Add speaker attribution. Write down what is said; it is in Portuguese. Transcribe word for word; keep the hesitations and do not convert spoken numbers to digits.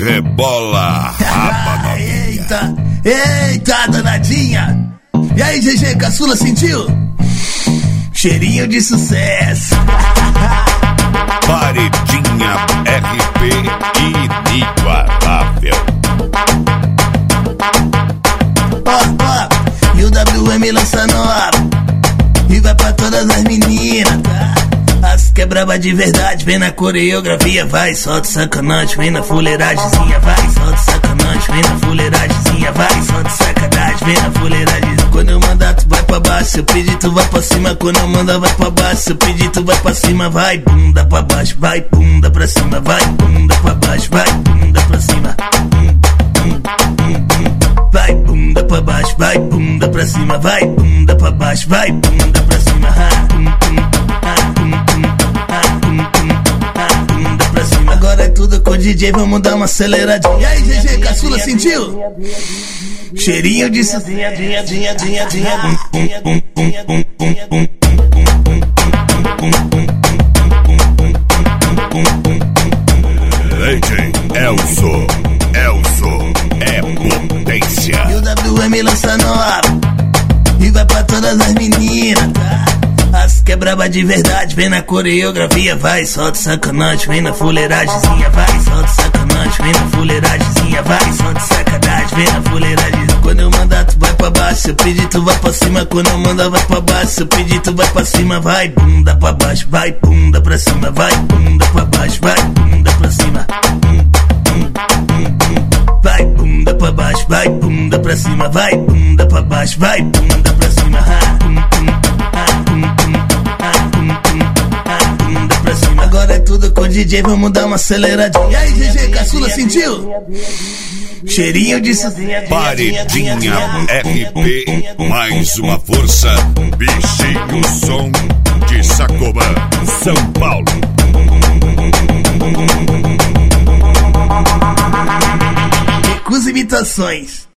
Speaker 1: Rebola, raba novinha.
Speaker 2: Eita, eita, danadinha. E aí, G G, caçula, sentiu? Cheirinho de sucesso.
Speaker 1: Paredinha R P inigualável.
Speaker 2: Ó, ó, e o W M lança nova e vai pra todas as meninas, tá? As que é braba de verdade, vem na coreografia, vai, solta sacanagem, vem na fuleiragemzinha, vai, solta sacanagem, vem na fuleiragemzinha, vai, solta sacanagem, vem na fuleiragem. Quando eu mandar tu vai pra baixo, se eu pedir tu vai pra cima, quando eu mandar vai pra baixo, se eu pedir tu vai pra cima, vai, bunda pra baixo, vai, bunda pra cima, vai, bunda pra baixo, vai, bunda pra cima. Vai, bunda pra baixo, vai, bunda pra cima, vai, bunda pra baixo, vai, bunda pra cima. Bunda pra cima. Agora é tudo com o D J, vamos dar uma aceleradinha. E aí, G G, caçula, sentiu? Cheirinho de sucinha, dinha, dinha, dinha, dinha.
Speaker 1: D J Elso, Elso é potência.
Speaker 2: E o W M lança nova e vai pra todas as meninas, tá? As que é braba de verdade, vem na coreografia, vai, solta sacanagem, vem na fuleiragemzinha, vai, solta sacanagem, vem na fuleiragemzinha, vai, solta sacanagem, vem na fuleiragem. Quando eu mandar tu vai pra baixo, se eu pedir tu vai pra cima, quando eu mandar vai pra baixo, se eu pedir tu vai pra cima, vai, bunda pra baixo, vai, bunda pra cima, vai, bunda pra baixo, vai, bunda pra cima. Vai, bunda pra baixo, vai, bunda pra cima, vai, bunda pra baixo, vai, bunda pra cima. Bunda pra cima. Agora é tudo com o D J, vamos dar uma aceleradinha. E aí, G G, caçula, sentiu? Cheirinho de sucinha.
Speaker 1: Paredinha R P, mais uma força. Bichinho som de Sacomã, São Paulo.
Speaker 2: Recusa imitações.